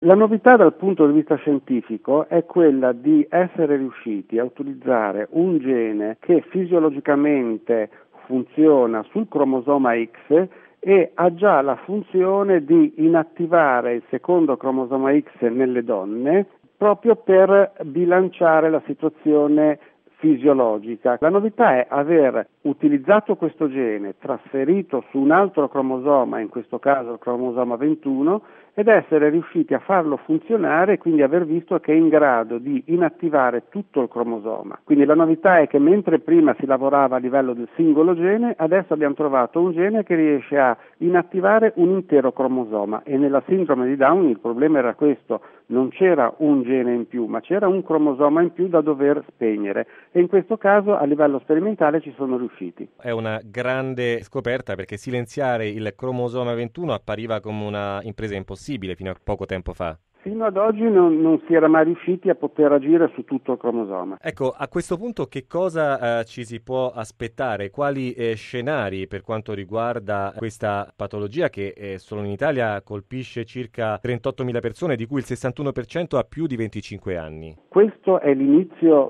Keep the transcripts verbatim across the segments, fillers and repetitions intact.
La novità dal punto di vista scientifico è quella di essere riusciti a utilizzare un gene che fisiologicamente funziona sul cromosoma X e ha già la funzione di inattivare il secondo cromosoma X nelle donne proprio per bilanciare la situazione fisiologica. La novità è aver utilizzato questo gene, trasferito su un altro cromosoma, in questo caso il cromosoma ventuno, ed essere riusciti a farlo funzionare e quindi aver visto che è in grado di inattivare tutto il cromosoma. Quindi la novità è che mentre prima si lavorava a livello del singolo gene, adesso abbiamo trovato un gene che riesce a inattivare un intero cromosoma, e nella sindrome di Down il problema era questo: non c'era un gene in più, ma c'era un cromosoma in più da dover spegnere, e in questo caso a livello sperimentale ci sono riusciti. È una grande scoperta, perché silenziare il cromosoma ventuno appariva come una impresa impossibile fino a poco tempo fa. Fino ad oggi non, non si era mai riusciti a poter agire su tutto il cromosoma. Ecco, a questo punto che cosa eh, ci si può aspettare? Quali eh, scenari per quanto riguarda questa patologia che eh, solo in Italia colpisce circa trentottomila persone, di cui il sessantuno per cento ha più di venticinque anni? Questo è l'inizio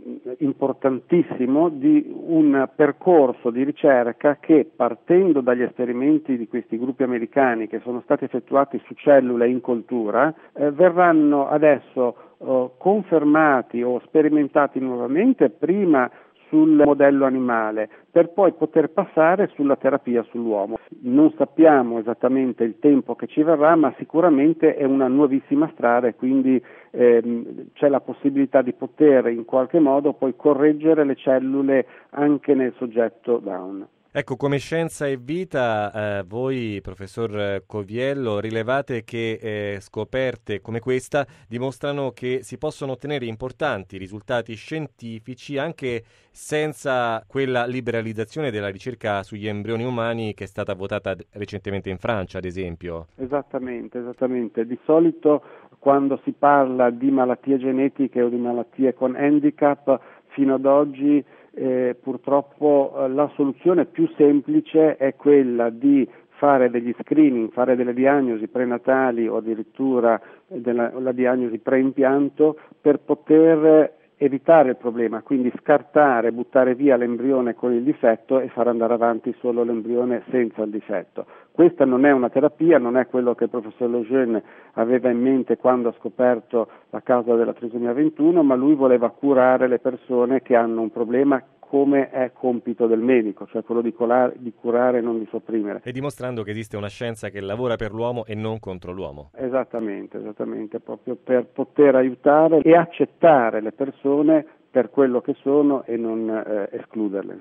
importantissimo di un percorso di ricerca che, partendo dagli esperimenti di questi gruppi americani che sono stati effettuati su cellule in coltura, eh, verranno adesso eh, confermati o sperimentati nuovamente, prima sul modello animale, per poi poter passare sulla terapia sull'uomo. Non sappiamo esattamente il tempo che ci verrà, ma sicuramente è una nuovissima strada, e quindi ehm, c'è la possibilità di poter in qualche modo poi correggere le cellule anche nel soggetto Down. Ecco, come Scienza e Vita, eh, voi, professor Coviello, rilevate che eh, scoperte come questa dimostrano che si possono ottenere importanti risultati scientifici anche senza quella liberalizzazione della ricerca sugli embrioni umani che è stata votata recentemente in Francia, ad esempio. Esattamente, esattamente. Di solito quando si parla di malattie genetiche o di malattie con handicap, fino ad oggi Eh, purtroppo eh, la soluzione più semplice è quella di fare degli screening, fare delle diagnosi prenatali o addirittura della, la diagnosi preimpianto per poter evitare il problema, quindi scartare, buttare via l'embrione con il difetto e far andare avanti solo l'embrione senza il difetto. Questa non è una terapia, non è quello che il professor Lejeune aveva in mente quando ha scoperto la causa della trisomia ventuno, ma lui voleva curare le persone che hanno un problema, come è compito del medico, cioè quello di, colare, di curare e non di sopprimere. E dimostrando che esiste una scienza che lavora per l'uomo e non contro l'uomo. Esattamente, esattamente, proprio per poter aiutare e accettare le persone per quello che sono e non eh, escluderle.